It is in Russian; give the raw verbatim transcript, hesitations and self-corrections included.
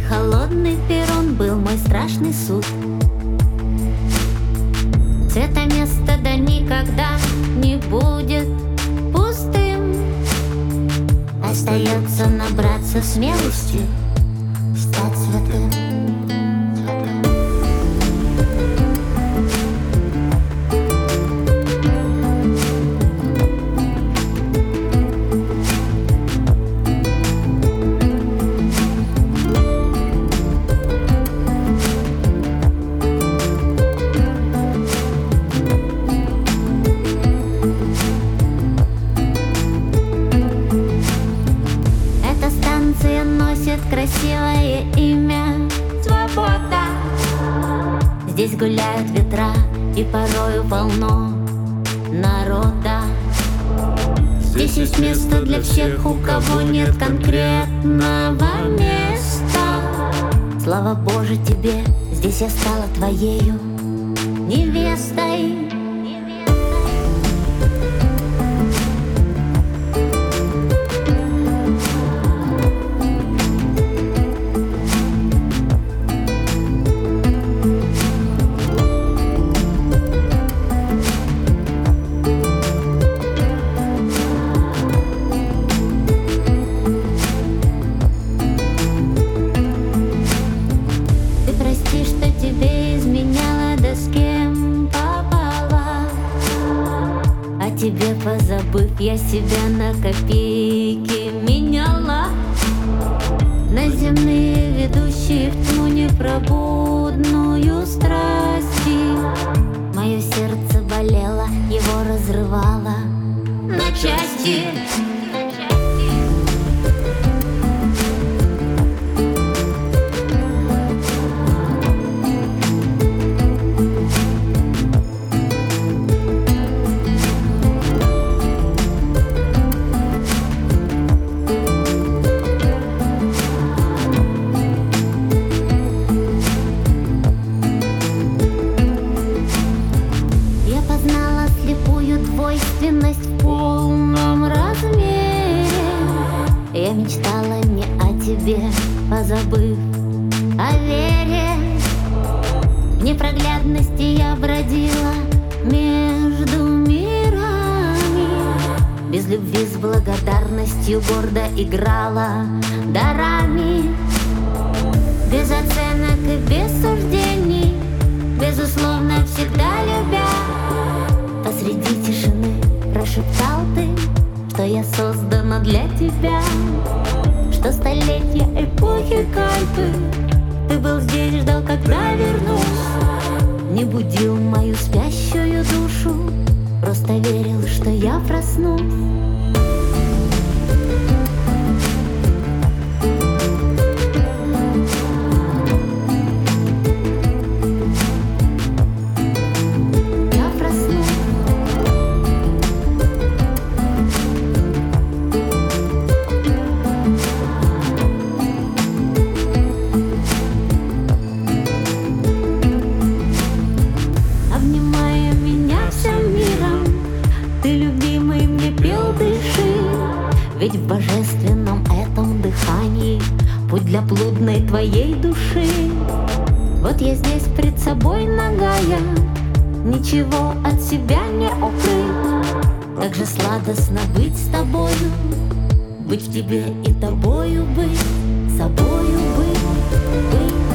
холодный перрон был мой страшный суд. Это место да никогда не будет пустым. Остается набраться смелости, стать святым. Носит красивое имя свобода. Здесь гуляют ветра и порою полно народа. Здесь есть место для всех, у кого нет конкретного места. Слава Боже тебе, здесь я стала твоею невестой. Тебе позабыв, я себя на копейки меняла. На земные ведущие в тьму непробудную страсти. Мое сердце болело, его разрывало на части. Двойственность в полном размере. Я мечтала не о тебе, позабыв о вере. В непроглядности я бродила между мирами. Без любви с благодарностью гордо играла дарами. Без оценок и без суждений, безусловно, всегда любя. Посреди тишины прошептал ты, что я создана для тебя, что столетия эпохи кальпы ты был здесь, ждал, когда вернусь. Не будил мою спящую душу, просто верил, что я проснусь. Ведь в божественном этом дыхании путь для блудной твоей души. Вот я здесь пред собой нагая, ничего от себя не укрыть. Как же сладостно быть с тобою, быть в тебе и тобою быть, собою быть, быть.